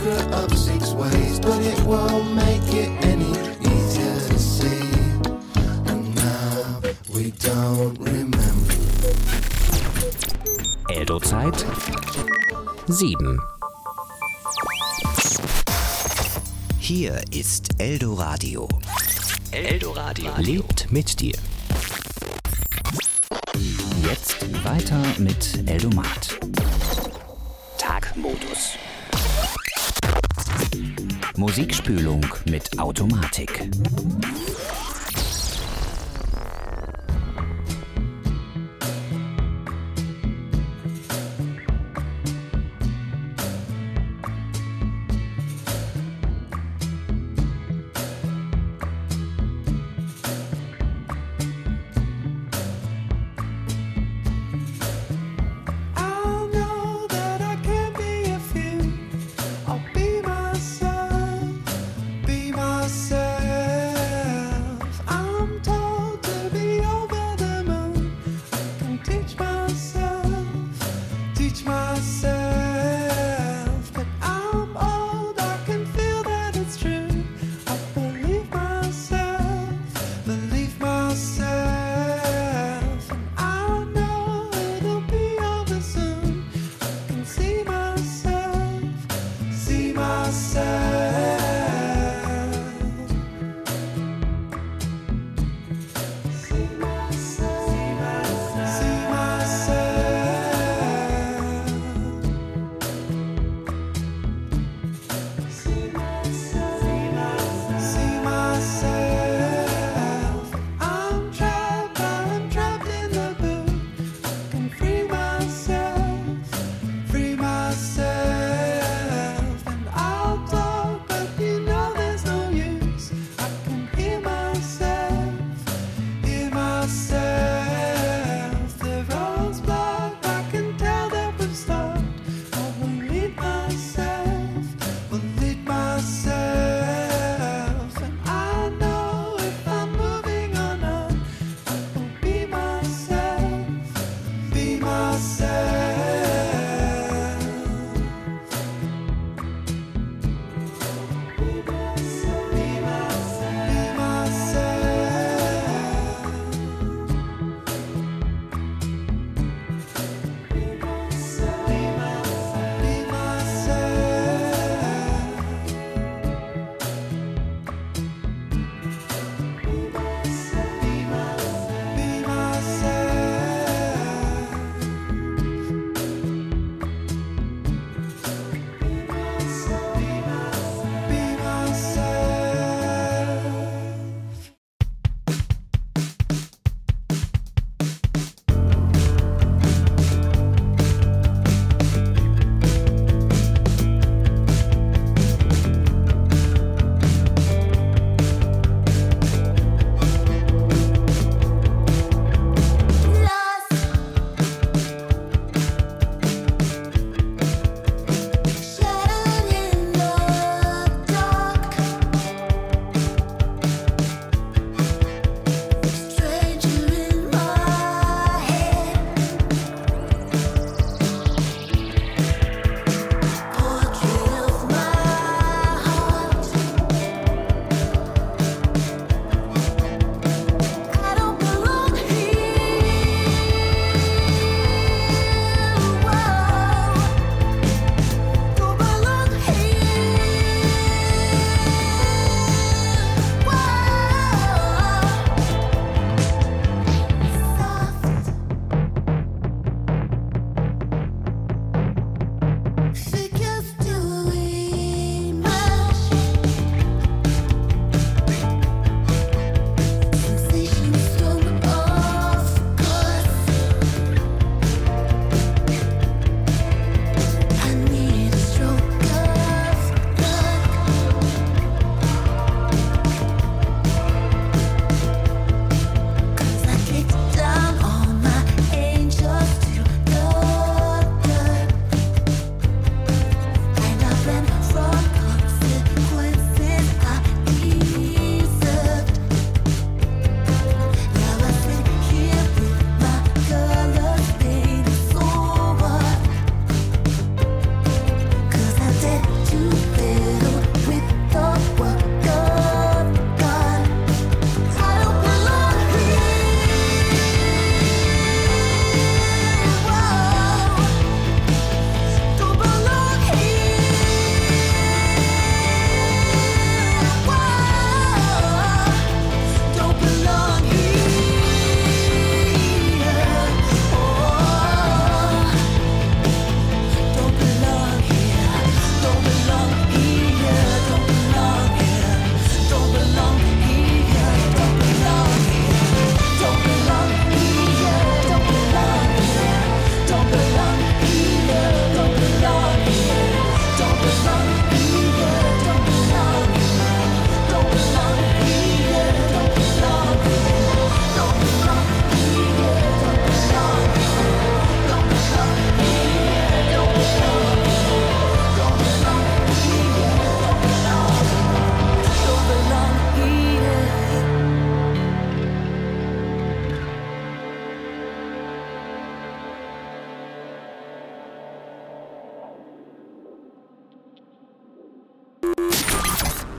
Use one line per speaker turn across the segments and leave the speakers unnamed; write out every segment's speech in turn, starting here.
secret of 6 ways, but it won't make it any easier to see. And now we don't remember.
Eldo-Zeit 7.
Hier ist Eldoradio.
Eldoradio lebt mit dir. Jetzt weiter mit Eldomat. Tagmodus. Musikspülung mit Automatik.
Be myself.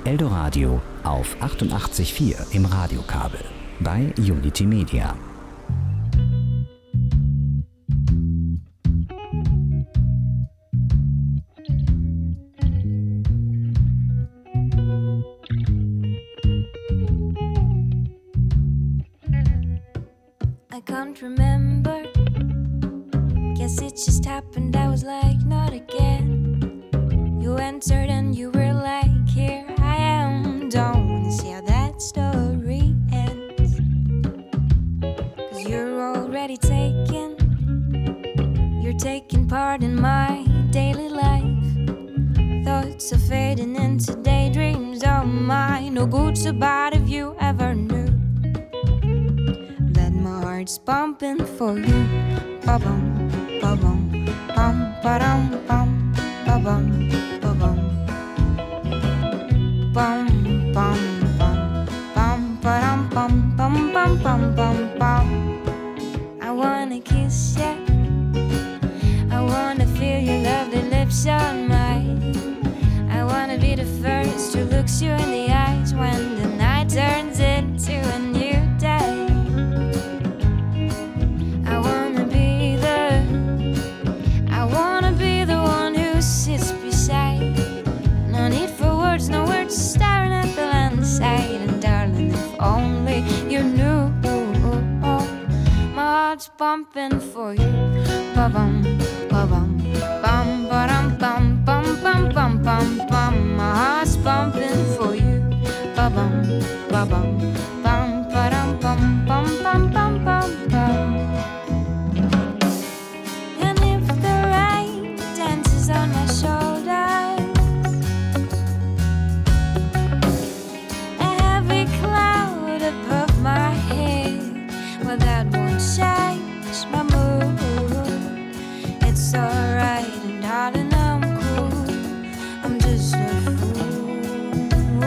Eldoradio auf 88,4 im Radiokabel bei Unity Media.
I can't remember. Guess it just happened. I was like, not again. You answered and you were like, here I am. Don't wanna see how that story ends. 'Cause you're already taken. You're taking part in my daily life. Thoughts are fading into daydreams of mine. No good so bad if you ever knew that my heart's pumping for you. Ba-bum, ba-bum, bum, ba-dum, bum, ba-bum, ba-bum. Bum, bum, bum, bum, ba-dum, bum, bum, bum, bum, bum, bum. I wanna kiss ya. I wanna feel your lovely lips on mine. I wanna be the first who looks you in the eyes when the night turns into a new day. I wanna be the one who sits beside. No need for words, no words, staring at the landside. And darling, if only you knew, my heart's pumping for you. Ba-bum, ba-bum, bum, ba-dum, bum, bum, bum, bum, bum, bum. My heart's pumping for you. Ba-bum, ba-bum, bum, ba-dum, bum, bum, bum, bum, bum, bum. And if the rain dances on my shoulders, a heavy cloud above my head, well that won't change my mood. It's alright, and darling, I'm cool. I'm just a fool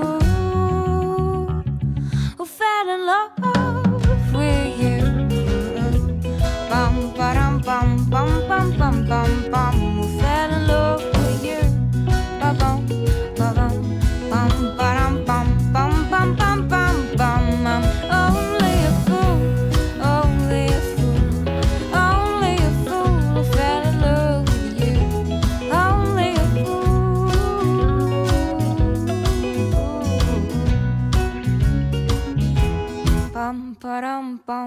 who fell in love with you. Bum, ba-dum, bum, bum, bum, bum, bum, bum. Who fell in love with you? Ba-bum, ba-bum, bum, ba-dum, bum, bum, bum, bum, bum, bum. I'm only a fool, only a fool, only a fool who fell in love with you. Only a fool. Bum, ba-dum, bum.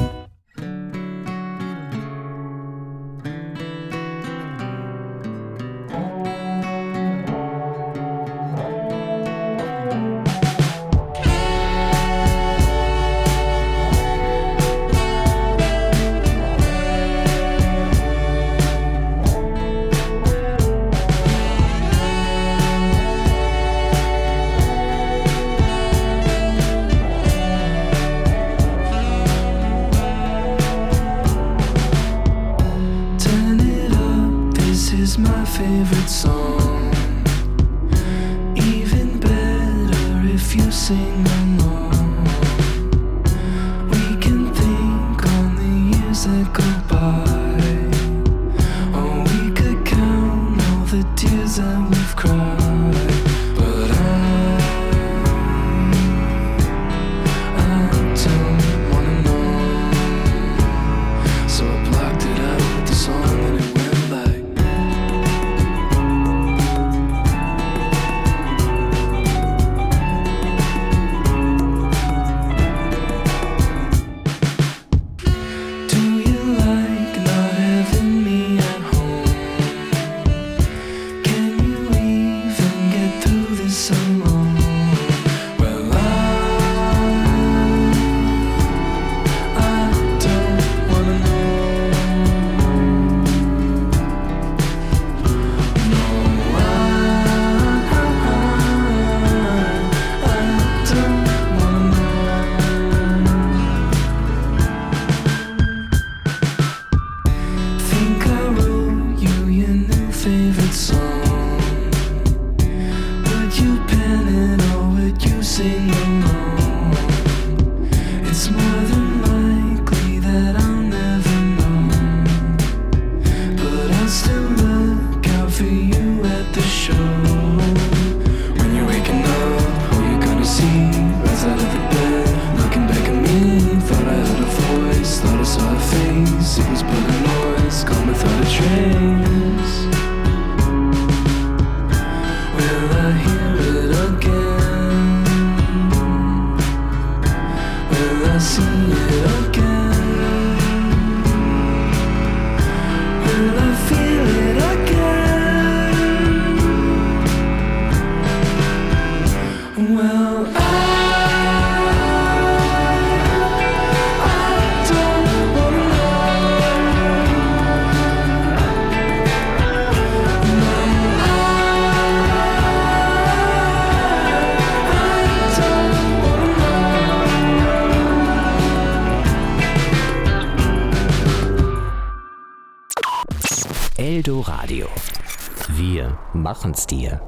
Turn it up, this is my favorite song. Even better if you sing along. We can think on the years that go by, or we could count all the tears that we've cried. But I don't wanna know. So I blocked it out with the song and it went like, do you like not having me at home? Can you even get
Wir machen's dir.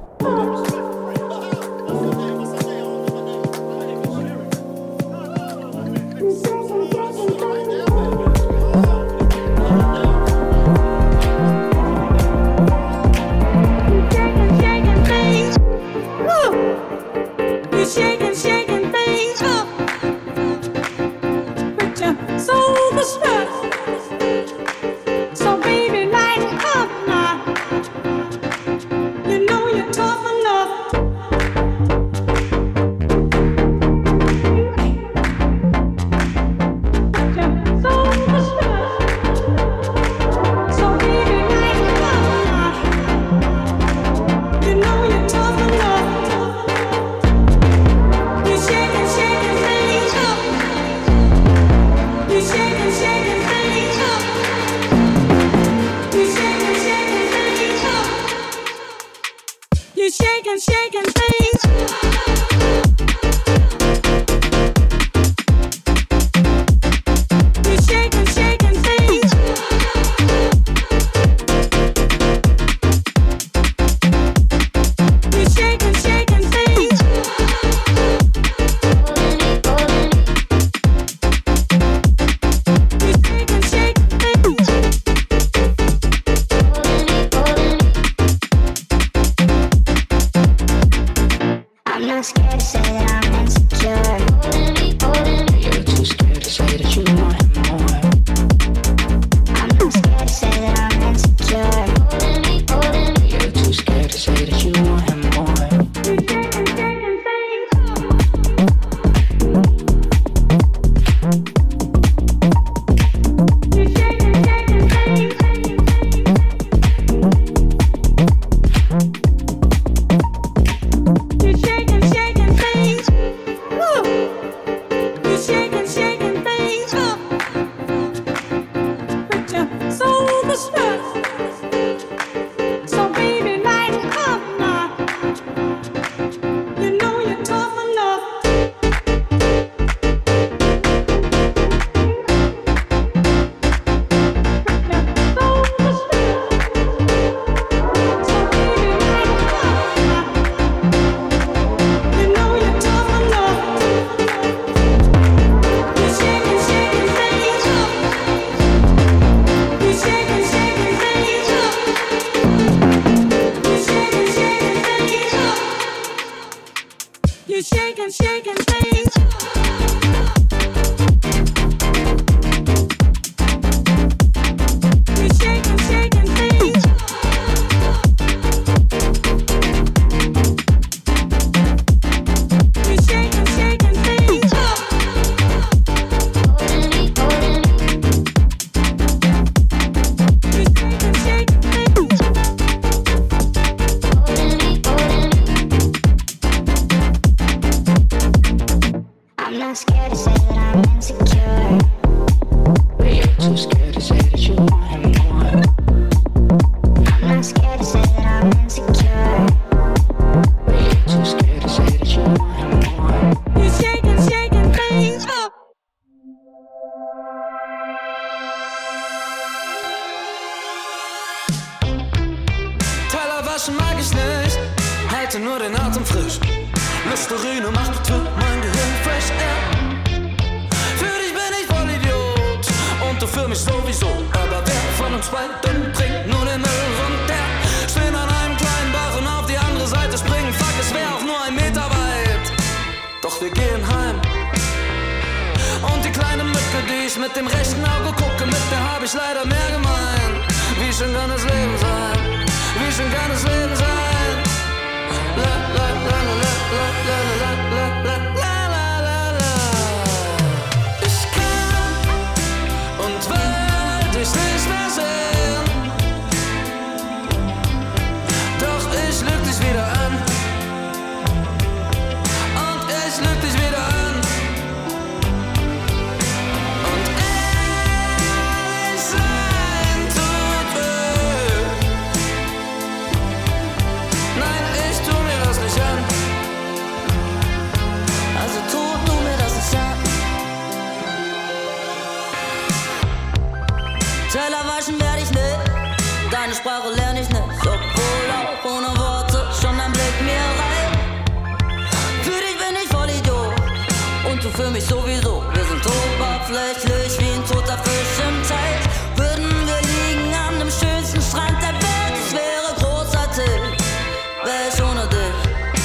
für mich sowieso. Wir sind oberflächlich wie ein toter Fisch im Teich. Würden wir liegen an dem schönsten Strand der Welt, es wäre großartig, wär ich ohne dich.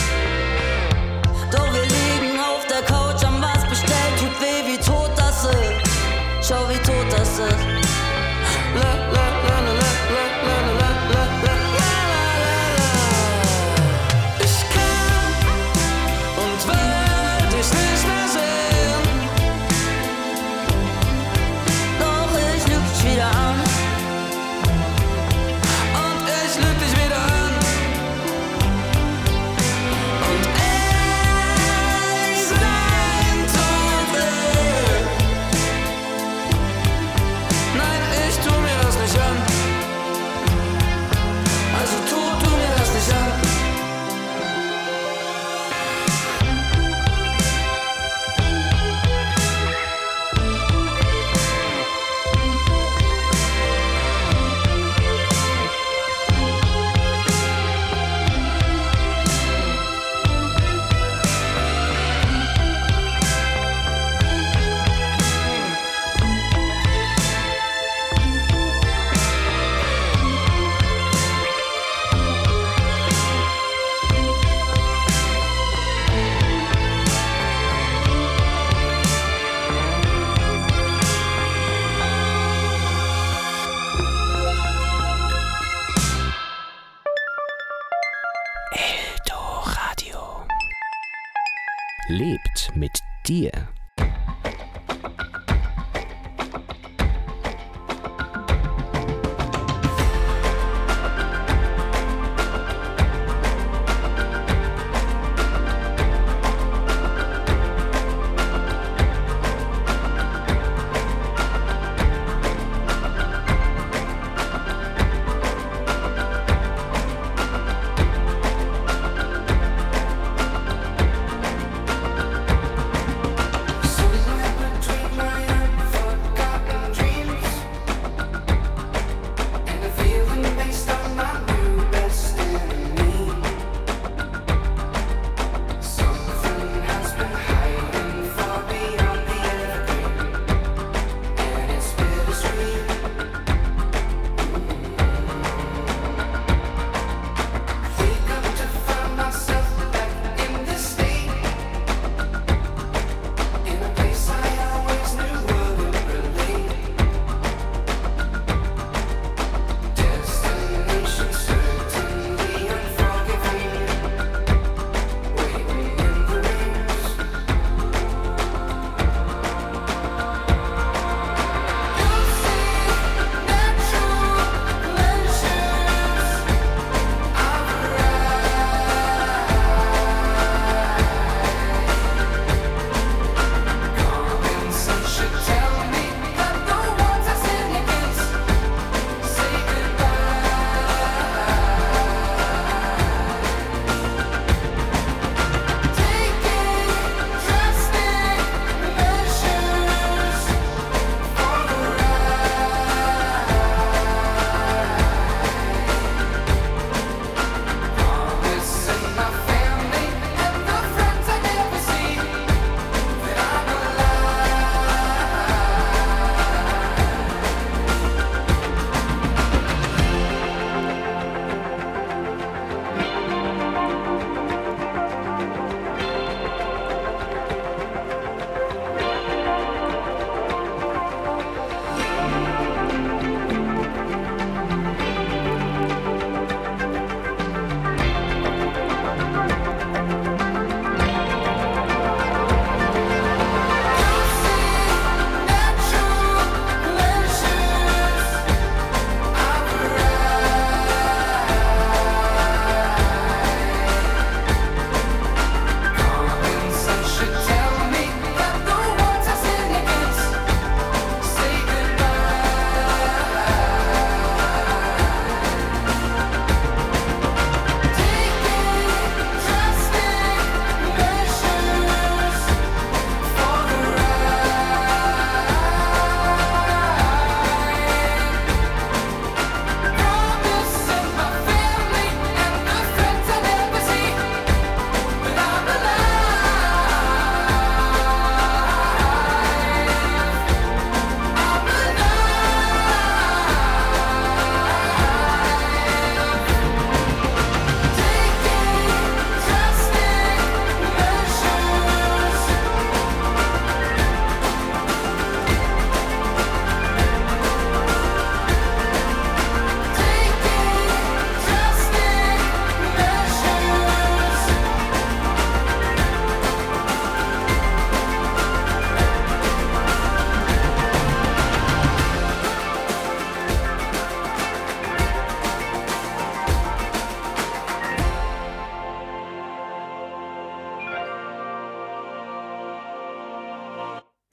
Doch wir liegen auf der Couch, haben was bestellt, tut weh, wie tot das ist. Schau, wie tot das ist.
Lebt mit dir.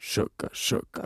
Sugar, Sugar.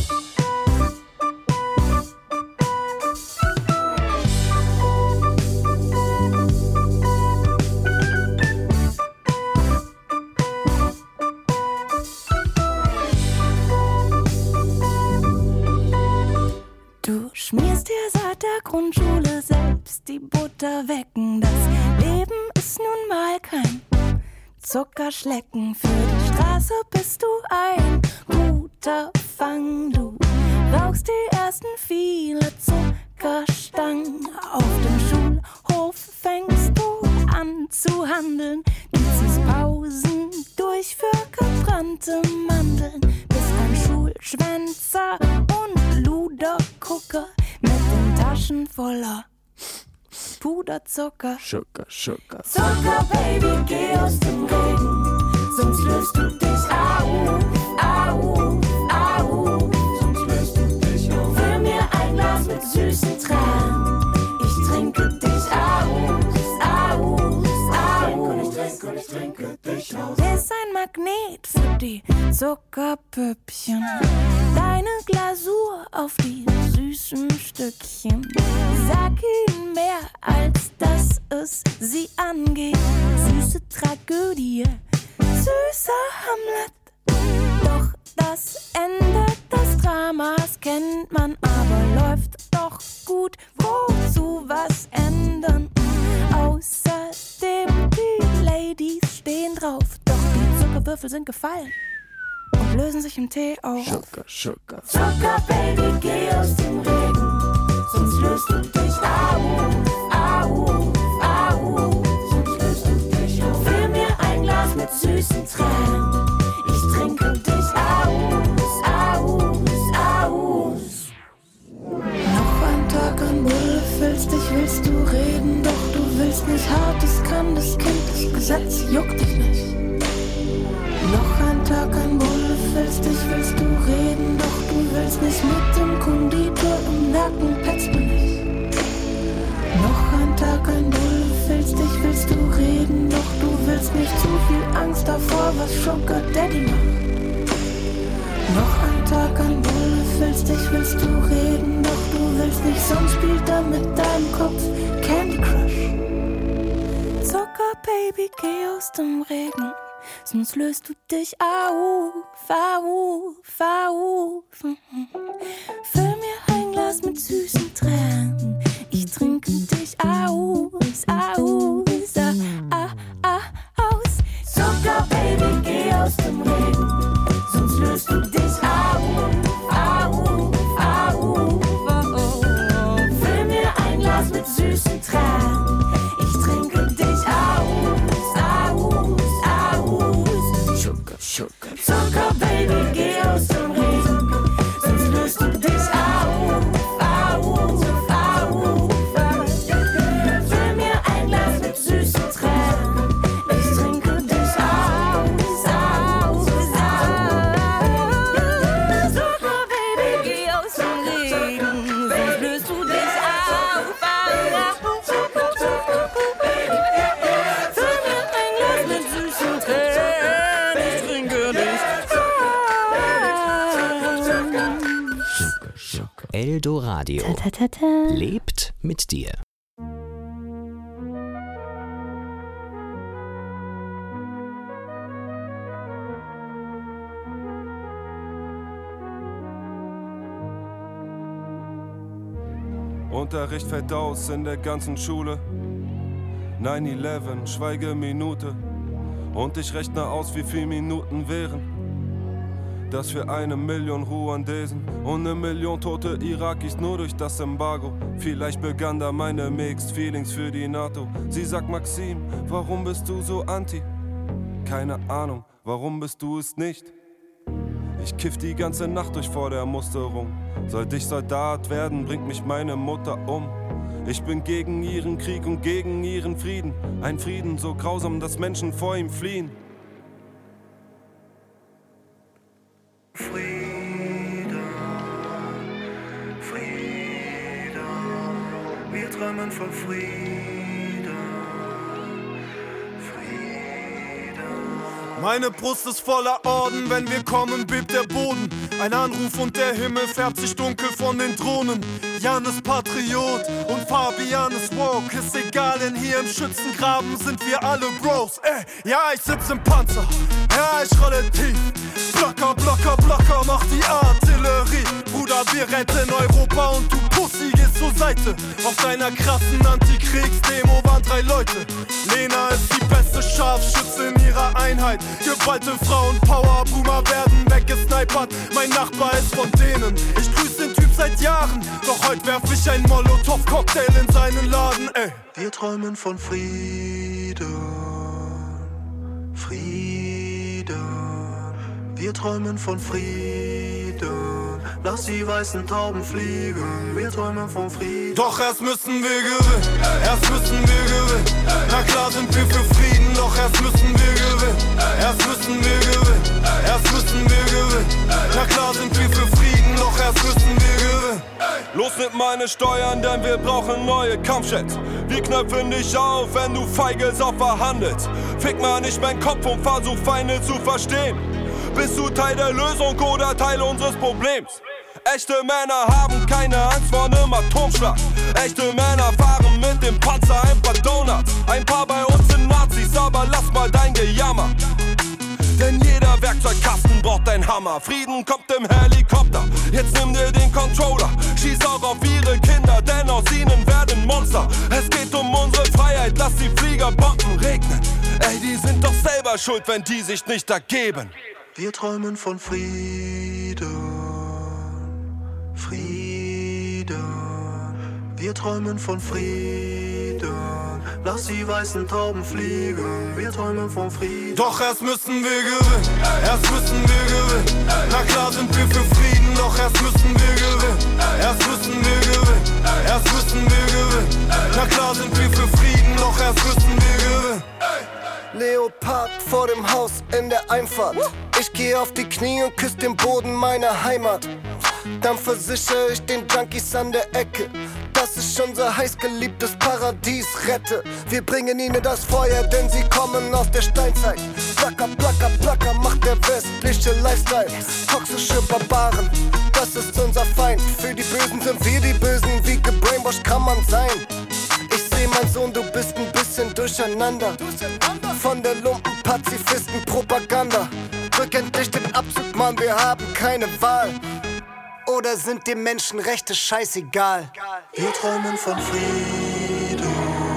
Du schmierst dir seit der Grundschule selbst die Butter wecken. Das Leben ist nun mal kein Zuckerschlecken. Für die Straße bist du ein guter Fang. Du rauchst die ersten viele Zuckerstangen. Auf dem Schulhof fängst du an zu handeln. Du ziehst Pausen durch für gebrannte Mandeln. Bist ein Schulschwänzer und Ludergucker mit den Taschen voller Puderzucker.
Sugar, Sugar.
Zucker, Baby, geh aus dem Regen, sonst löst du dich auf, auf, auf. Sonst löst du dich auf. Füll mir ein Glas mit süßen Tränen, ich trinke dich aus, aus, aus. Ich trinke dich aus. Ist ein Magnet für die Zuckerpüppchen, deine Glasur auf die süßen Stückchen. Sag ihnen mehr, als dass es sie angeht. Süße Tragödie, süßer Hamlet. Doch das Ende des Dramas kennt man, aber läuft doch gut. Wozu was ändern? Außerdem, die Ladies stehen drauf. Doch die Zuckerwürfel sind gefallen und lösen sich im Tee auf.
Sugar, Sugar.
Zucker, Baby, geh aus dem Regen, sonst löst du dich auf, auf, auf. Sonst löst du dich auf. Füll mir ein Glas mit süßen Tränen, ich trinke dich aus, aus, aus. Noch ein Tag an Bulle, fühlst dich, willst du reden, doch du willst nicht hart, es kann das Kind, das Gesetz juckt dich nicht. Noch ein Tag an Bulle, fühlst dich, willst du reden, doch du willst nicht mit dem Konditor und merken, petzt mir nicht. Noch ein Tag an Bulle, fühlst dich, willst du reden, doch du willst nicht zu viel Angst davor, was Sugar Daddy macht. Noch ein Tag an Bulle, fühlst dich, willst du reden, doch du willst nicht, sonst spielt er mit deinem Kopf Candy Crush. Zucker, Baby, geh aus dem Regen, sonst löst du dich auf, auf, auf. Füll mir ein Glas mit süßen Tränen, ich trinke dich aus, aus, aus. Zucker, Baby, geh aus dem Regen, sonst löst du dich auf, auf, auf. Füll mir ein Glas mit süßen Tränen, ich trinke dich aus, aus, aus.
Sugar, Sugar.
Zucker, Baby, geh aus dem Regen, sonst löst du dich auf, auf, auf. Füll mir ein Glas mit süßen Tränen, ich trinke dich aus, aus, aus. Zucker, Baby, geh aus dem Regen, sonst löst du dich auf, auf, auf. Füll mir ein Glas mit süßen Tränen, ich trinke dich aus.
Eldoradio
Ta-ta-ta-ta.
lebt mit dir.
Unterricht fällt aus in der ganzen Schule. 9/11, Schweigeminute. Und ich rechne aus, wie viele Minuten wären. Das für 1 Million Ruandesen und 1 Million tote Irakis nur durch das Embargo. Vielleicht begann da meine Mixed Feelings für die NATO. Sie sagt, Maxim, warum bist du so anti? Keine Ahnung, warum bist du es nicht? Ich kiff die ganze Nacht durch vor der Musterung. Sollte ich Soldat werden, bringt mich meine Mutter um. Ich bin gegen ihren Krieg und gegen ihren Frieden. Ein Frieden so grausam, dass Menschen vor ihm fliehen.
Frieden, Frieden, wir träumen von Frieden, Frieden.
Meine Brust ist voller Orden, wenn wir kommen, bebt der Boden. Ein Anruf und der Himmel färbt sich dunkel von den Drohnen. Jan ist Patriot und Fabian ist woke. Ist egal, denn hier im Schützengraben sind wir alle Bros. Ey, ja, ich sitz im Panzer, ja, ich rolle tief. Blocker, Blocker, Blocker, macht die Artillerie. Bruder, wir retten Europa und du Pussy gehst zur Seite. Auf deiner krassen Antikriegsdemo waren 3 Leute. Lena ist die beste Scharfschütze in ihrer Einheit. Geballte Frauenpower, Boomer werden weggesnipert. Mein Nachbar ist von denen, ich grüß den Typ seit Jahren. Doch heute werf ich ein Molotow-Cocktail in seinen Laden, ey. Wir träumen von Frieden, Frieden. Wir träumen von Frieden. Lass die weißen Tauben fliegen. Wir träumen von Frieden. Doch erst müssen wir gewinnen. Erst müssen wir gewinnen. Na klar sind wir für Frieden. Doch erst müssen wir gewinnen. Erst müssen wir gewinnen. Erst müssen wir gewinnen. Na klar sind wir für Frieden. Doch erst müssen wir gewinnen.
Los mit meine Steuern, denn wir brauchen neue Kampfjets. Wir knöpfen dich auf, wenn du feige Sau verhandelst. Fick mal nicht meinen Kopf und versuch Feinde zu verstehen. Bist du Teil der Lösung oder Teil unseres Problems? Echte Männer haben keine Angst vor nem Atomschlag. Echte Männer fahren mit dem Panzer ein paar Donuts. Ein paar bei uns sind Nazis, aber lass mal dein Gejammer. Denn jeder Werkzeugkasten braucht ein Hammer. Frieden kommt im Helikopter, jetzt nimm dir den Controller. Schieß auch auf ihre Kinder, denn aus ihnen werden Monster. Es geht um unsere Freiheit, lass die Flieger Bomben regnen. Ey, die sind doch selber schuld, wenn die sich nicht ergeben.
Wir träumen von Frieden, Frieden. Wir träumen von Frieden. Lass die weißen Tauben fliegen. Wir träumen von Frieden. Doch erst müssen wir gewinnen. Erst müssen wir gewinnen. Na klar sind wir für Frieden. Doch erst müssen wir gewinnen. Erst müssen wir gewinnen. Erst müssen wir gewinnen. Na klar sind wir für Frieden. Doch erst müssen wir gewinnen.
Leopard vor dem Haus in der Einfahrt. Ich geh auf die Knie und küss den Boden meiner Heimat. Dann versichere ich den Junkies an der Ecke, dass ich unser heißgeliebtes Paradies rette. Wir bringen ihnen das Feuer, denn sie kommen aus der Steinzeit. Placker, placker, placker macht der westliche Lifestyle. Toxische Barbaren, das ist unser Feind. Für die Bösen sind wir die Bösen, wie gebrainwashed kann man sein. Ich seh, mein Sohn, du bist ein bisschen durcheinander. Von der Lumpen-Pazifisten-Propaganda. Drück endlich den Abzug, Mann, wir haben keine Wahl. Oder sind dir Menschenrechte scheißegal?
Wir träumen von Frieden,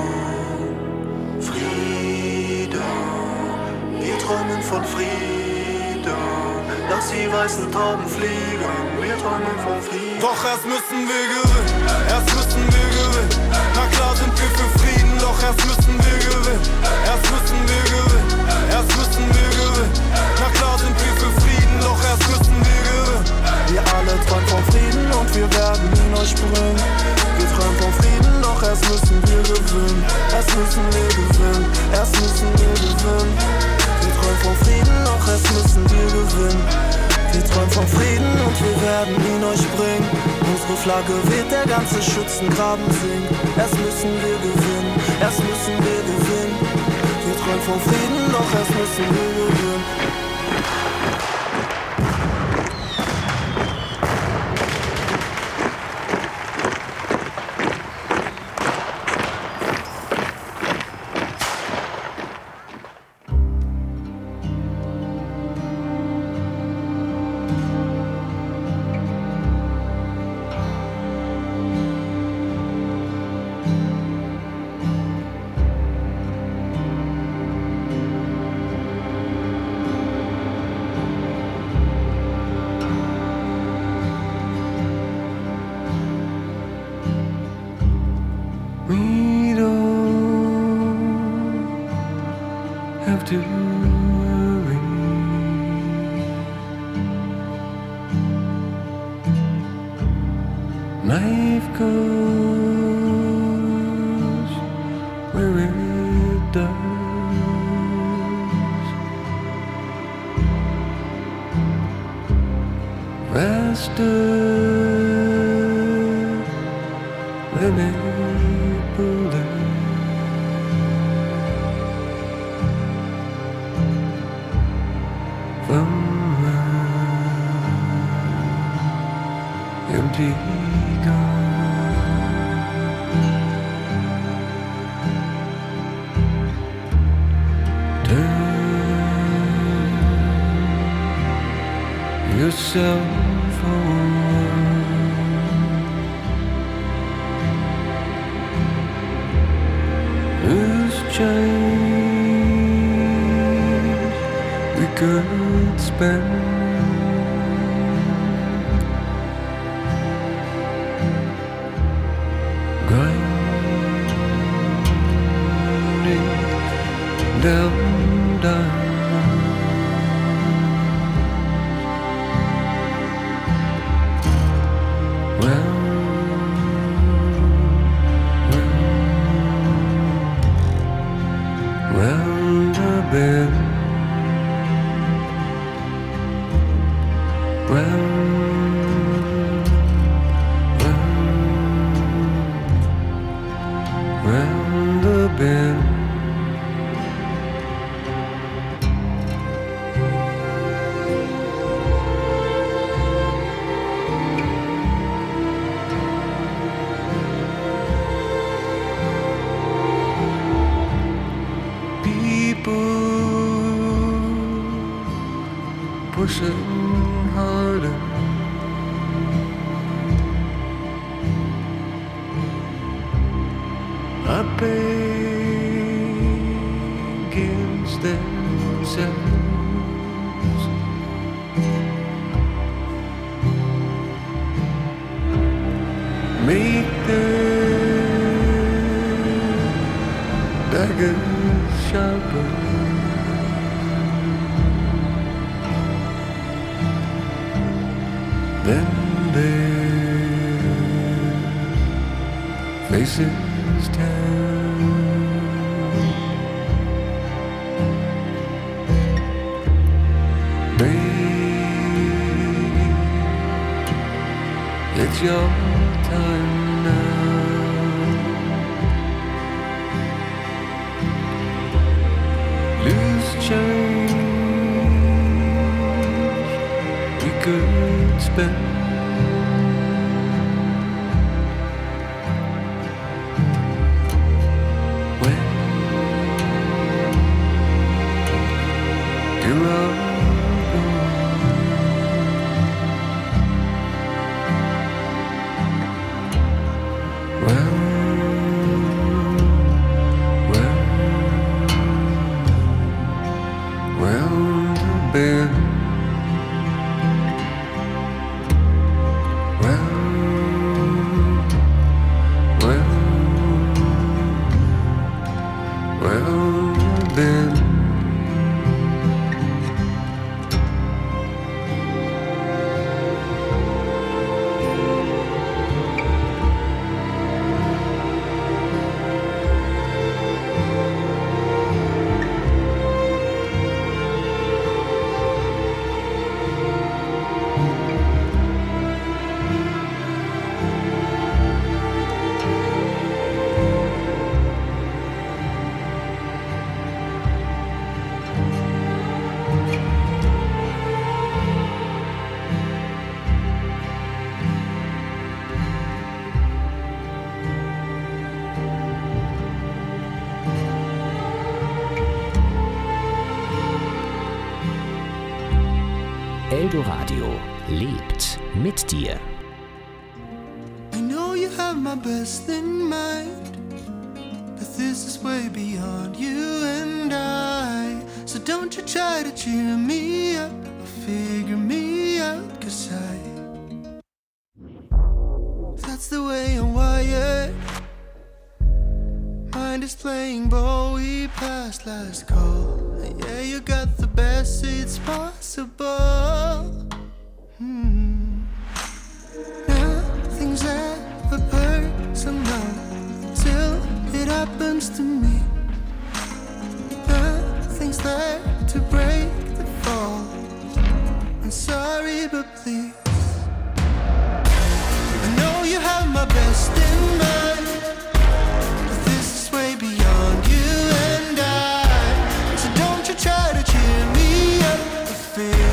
Frieden. Wir träumen von Frieden. Lass die weißen Tauben fliegen. Wir träumen von Frieden. Doch erst müssen wir gewinnen. Erst müssen wir gewinnen. Na klar sind wir für Frieden. Doch erst müssen wir gewinnen. Erst müssen wir gewinnen. Erst müssen wir gewinnen. Na klar sind wir für Frieden. Doch erst müssen wir gewinnen. Wir alle träumen von Frieden und wir werden ihn euch bringen. Wir träumen von Frieden, doch erst müssen wir gewinnen. Erst müssen wir gewinnen. Erst müssen wir gewinnen. Wir träumen von Frieden, doch erst müssen wir gewinnen. Wir träumen von Frieden und wir werden ihn euch bringen. Unsere Flagge weht, der ganze Schützengraben singt. Erst müssen wir gewinnen. Erst müssen wir gewinnen. Wir träumen von Frieden, doch erst müssen wir gewinnen.
To worry. Life goes where it does. Faster than April. empty turn yourself on. Loose change we could spend. Down, down. Well, round the bend. Round the bend. Pushing harder, up against themselves. Make their daggers sharper. Then their faces turn. Babe, it's your time now. Loose change we could spend.
Eldoradio lebt mit dir.
I know you have my best in mind, but this is way beyond you and I. So don't you try to cheer me up or figure me out, 'cause that's the way I'm wired. Mind is playing Bowie past last call. Yeah, you got the best seats possible. Nothing's ever personal till it happens to me. Nothing's there to break the fall. I'm sorry, but please, I know you have my best in mind, but this is way beyond you and I. So don't you try to cheer me up or feel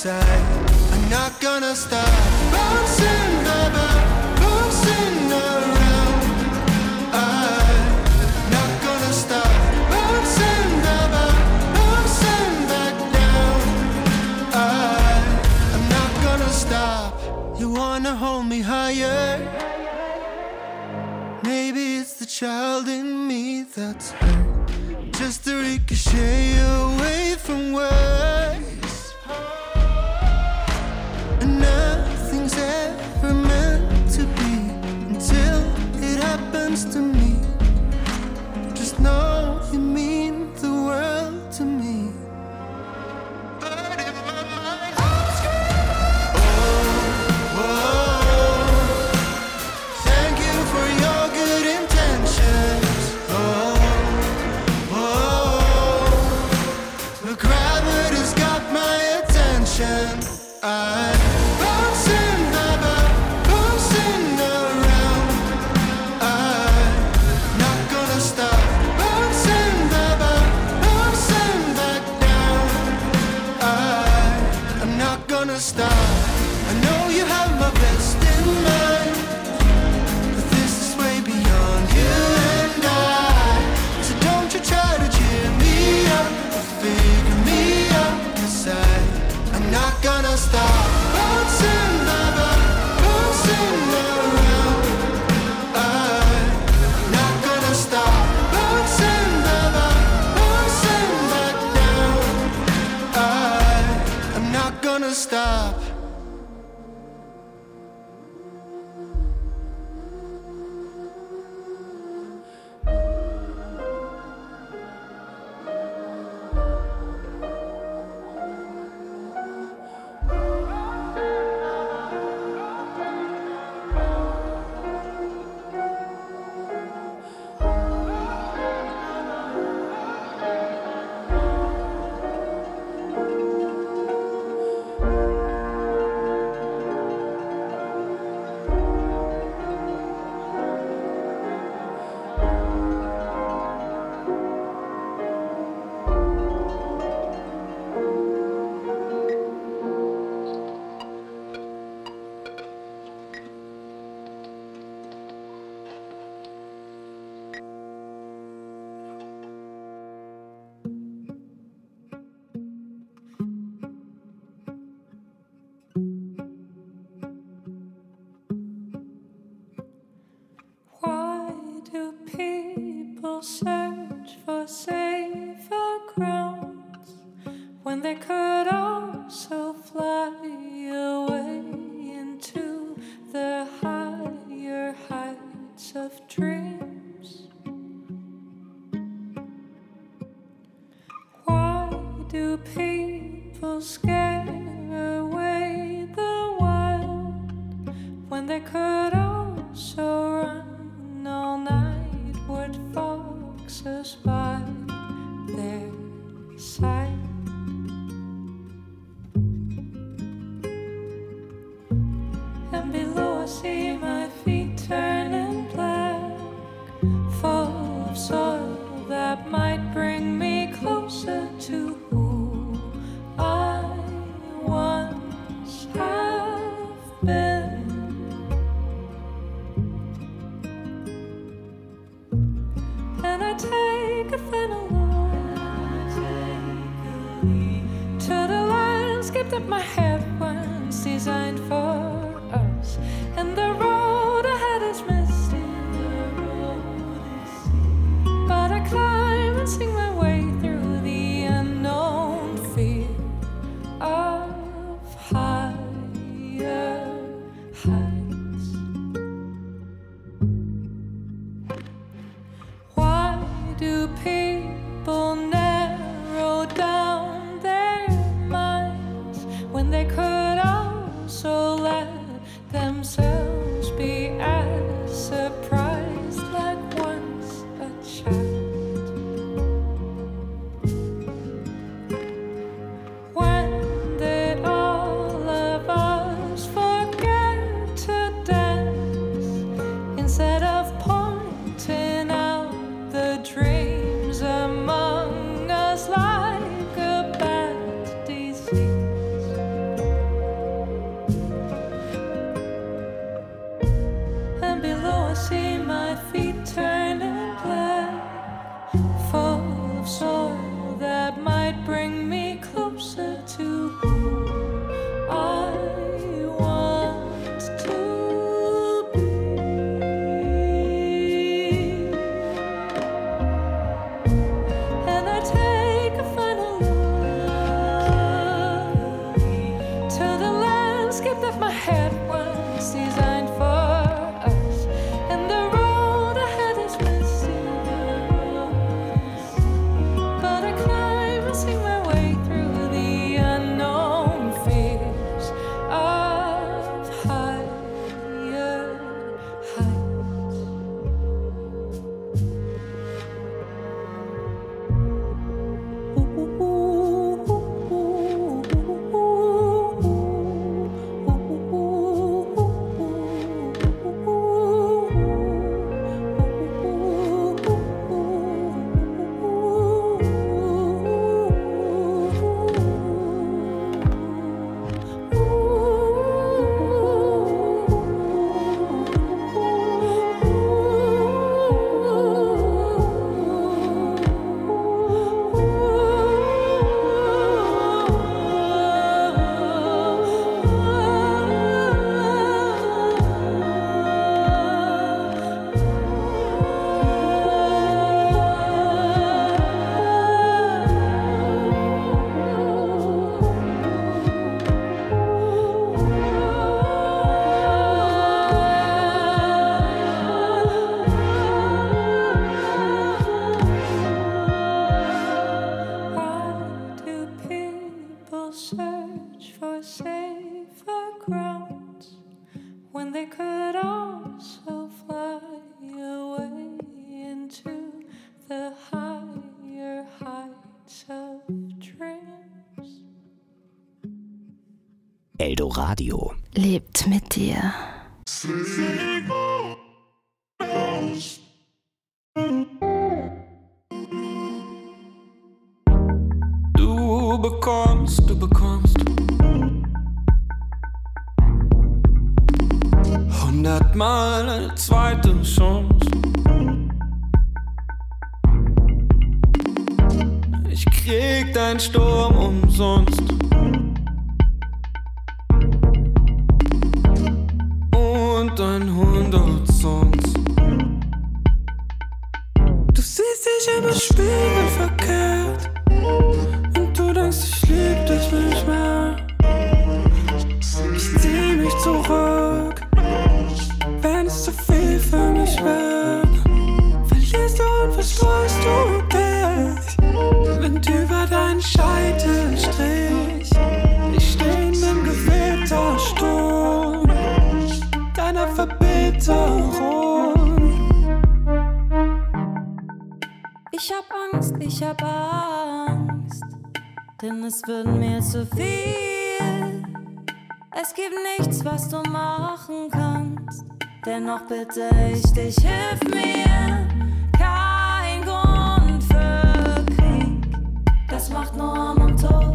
decide I'm not gonna stop bouncing, baby, bouncing around. I'm not gonna stop bouncing, baby, bouncing back down. I'm not gonna stop. You wanna hold me higher? Maybe it's the child in me that's hurt. Just a ricochet away from words. And nothing's ever meant to be until it happens to me. Just know you mean the world to me. But if my mind thank you for your good intentions. The gravity's got my attention. I'm bouncing, baby, bouncing around. I'm not gonna stop bouncing, baby, bouncing back down. I'm not gonna stop. I know you have my best in mind, but this is way beyond you and I. So don't you try to cheer me up, figure me out inside. I'm not gonna stop bouncing, baby, bouncing around. I'm not gonna stop bouncing, baby, bouncing back down. I'm not gonna stop.
Search for safer grounds when they could also fly away into the higher heights of dreams. Why do people scare away the wild when they could also run all night? Would foxes by their side? And below I see my feet turning black, full of soil that might bring me closer to who I once have been. And I take a final look to the landscape that my head once designed for us. And the road ahead is misty, but I climb and sing my way through the unknown fear of higher heights. Why do people narrow down their minds when they could also let themselves
Eldoradio
lebt mit dir.
Du bekommst 100-mal eine zweite Chance. Ich krieg deinen Sturm umsonst. Und 100 Songs. Du siehst dich im Spiegel verkehrt und du denkst, ich lieb dich nicht mehr. Ich zieh mich zurück, wenn es zu viel für mich wird. Verlierst du und verstreust du dich, Wind über deinen Scheitelstrich. Ich steh in einem Gewittersturm deiner Verbitterung.
Ich hab Angst, denn es wird mir zu viel. Es gibt nichts, was du machen kannst, dennoch bitte ich dich, hilf mir. Kein Grund für Krieg, das macht nur Arm und Tod.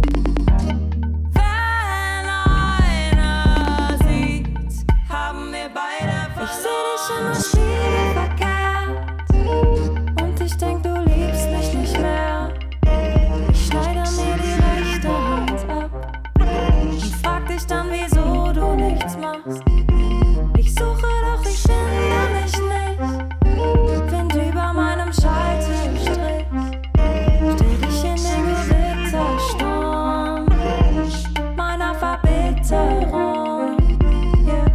Wenn einer sieht, haben wir beide verloren. Ich seh dich in der Spiegel verkehrt und ich denk, du liebst mich nicht mehr. Ich schneide mir die rechte Hand ab und frag dich dann, wieso du nichts machst. Ich suche, doch ich finde mich nicht. Wind über meinem Scheitelstrich. Steh dich in den Gewittersturm meiner Verbitterung. Yeah.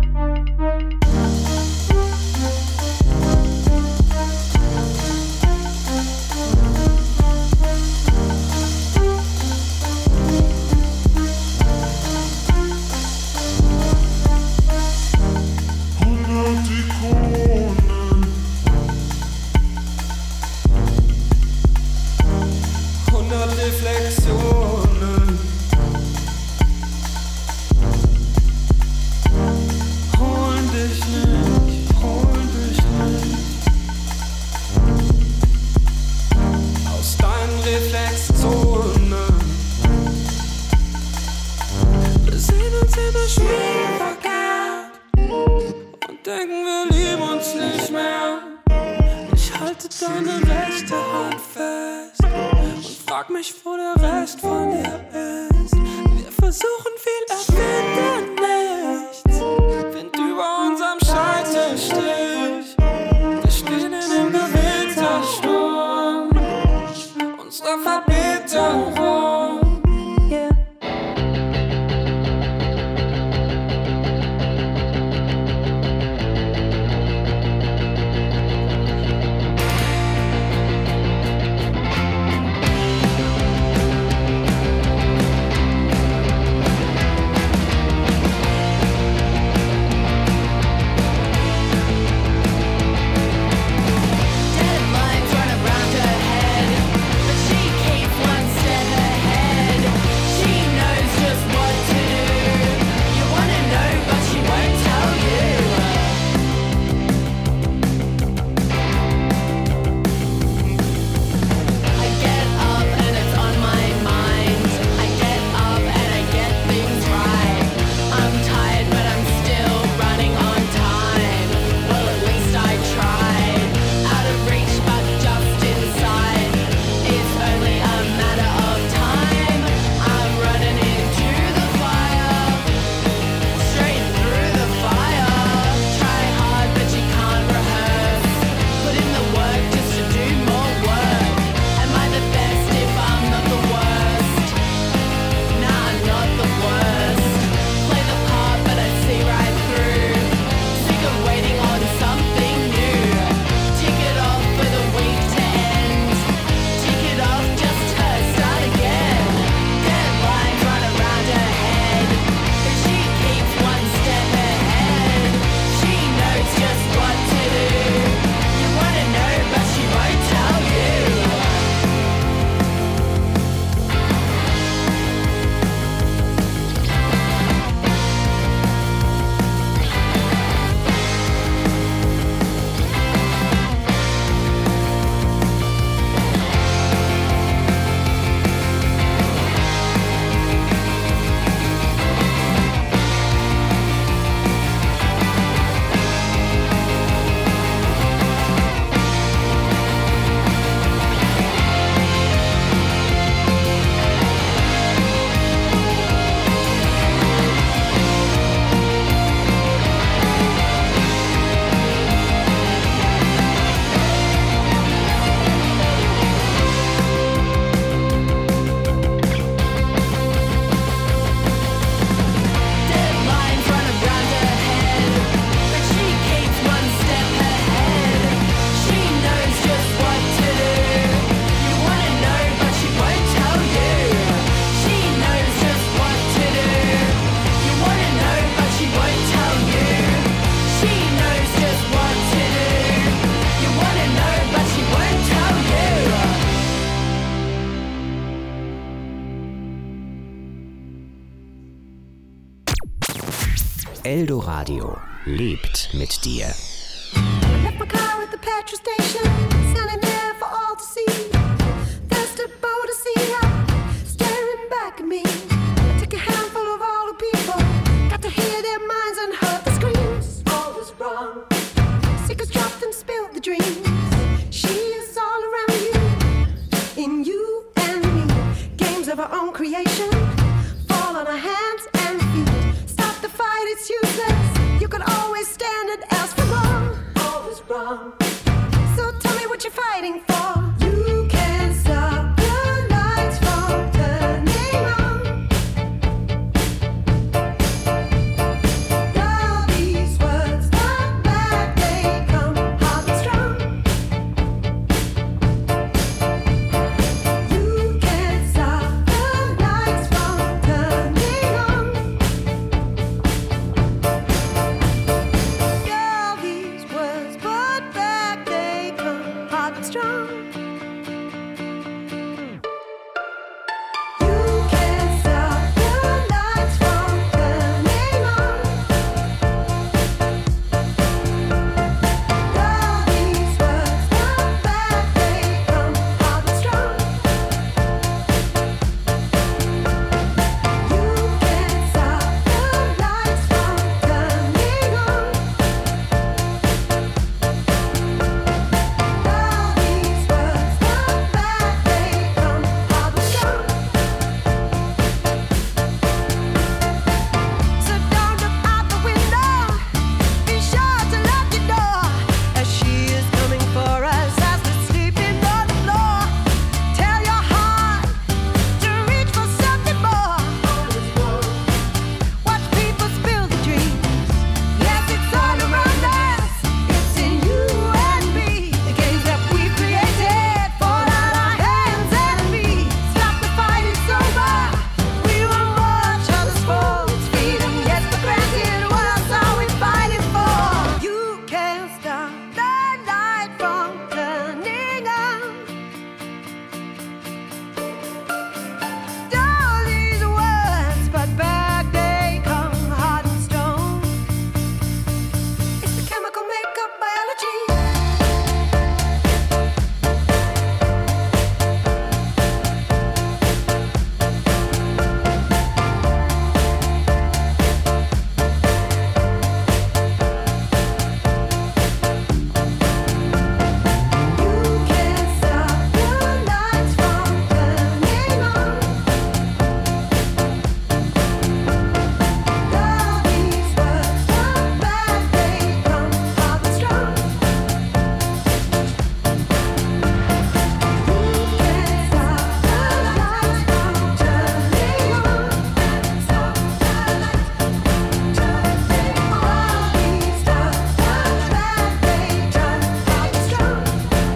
100 Reflexionen. Holen dich nicht. Aus deinen Reflexzonen. Wir sehen uns in der Spiegel verkehrt und denken, wir lieben uns nicht mehr. Ich halte deine rechte Hand fest und frag mich, wo der Rest von dir ist. Wir versuchen viel, erfinden nichts. Wind über unserem Scheitelstrich. Wir stehen in dem Gewittersturm unserer Verbitterung.
Yeah.
Eldoradio lebt mit dir.
Left my car at the petrol station, standing there for all to see. There's the boat to see her staring back at me. I took a handful of all the people, got to hear their minds and heard the screams. All was wrong. Secrets dropped and spilled the dreams. She is all around you, in you and me. Games of our own creation, fall on our hands and feet. Stop the fight, it's useless. You could always stand and ask for more. All was wrong. So tell me what you're fighting for. You can't stop the lights from turning on. All these words not back, they come hot and strong. You can't stop the lights from turning on. All these words brought back, they come hot and strong. You can't stop the lights from turning on. All these words brought back, they come hot and strong. You can't stop the lights from turning on. All these words brought back, they come hot and strong. So don't look out the window. Be sure to lock your door, as she is coming for us as we're sleeping on the floor. Tell your heart to reach for something more. Watch people spill the dreams. Yes, it's all around us. It's in you and me. The games that we created fall out our hands and feet. Stop the fight, it's over. We won't watch others fall. It's freedom, yes, for granted. What else are we fighting for? You can't stop the light from turning on. All these words, but back they come hot and strong. It's the chemical makeup biology. You can't stop the lights from turning on. All these words brought back, they come hot and strong. You can't stop the lights from turning on. Stop the lights from turning on. All these words brought back, they come hot and strong.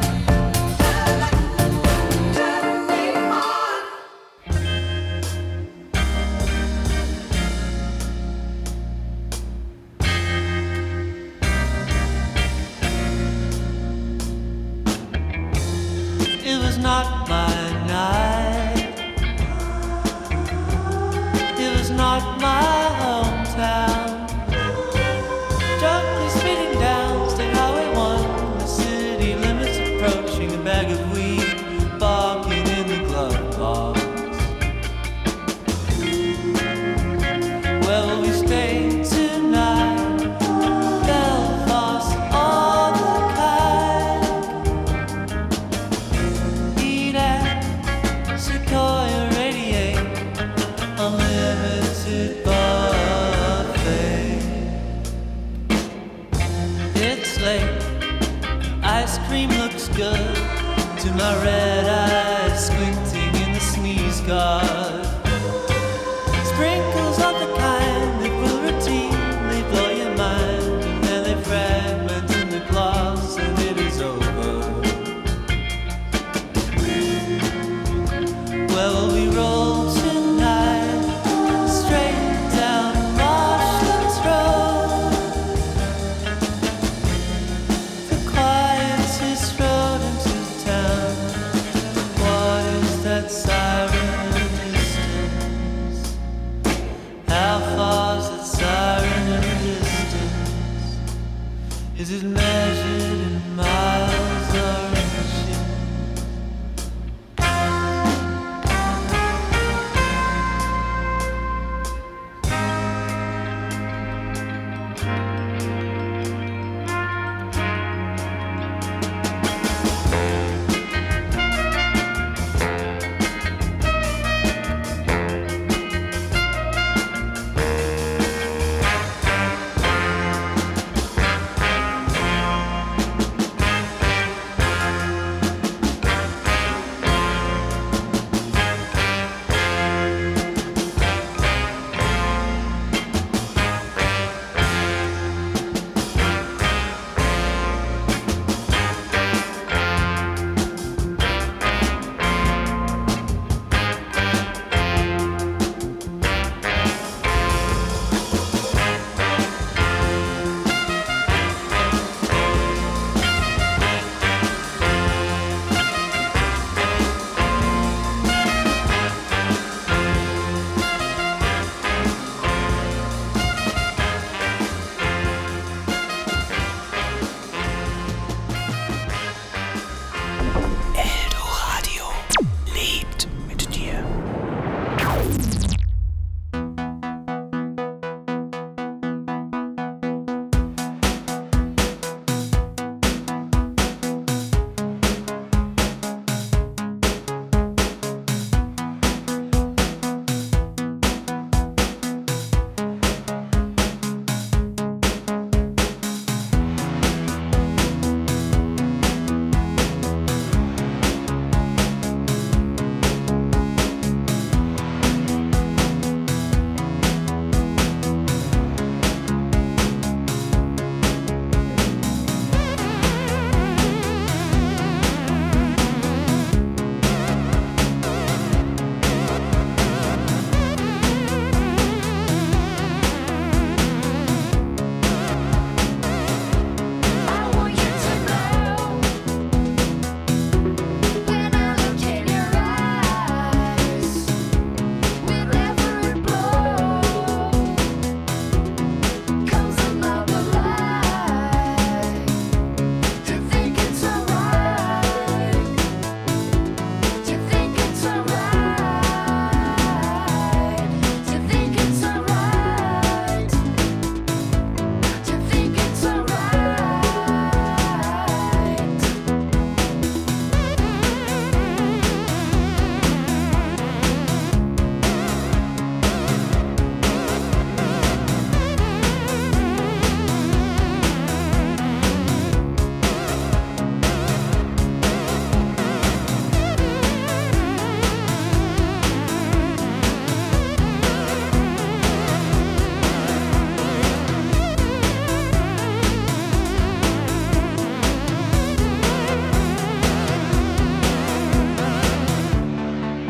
Turning on.
It was not my night. It was not my hometown. Darkly speeding down State Highway 1, the city limits approaching. A bag of weed barking in the glove box. Where will we stay tonight? Belfast or the Clyde? Eat at Sequoia Radiate, unlimited buffet. It's late, ice cream looks good to my red eyes squinting in the sneeze guard. Sprinkles of the kind that will routinely blow your mind, and then they fragment in the glass and it is over. Where will we roll tonight? Straight down Marshall's Road, the quietest road into town. What is that siren distance? How far's that siren in Is it measured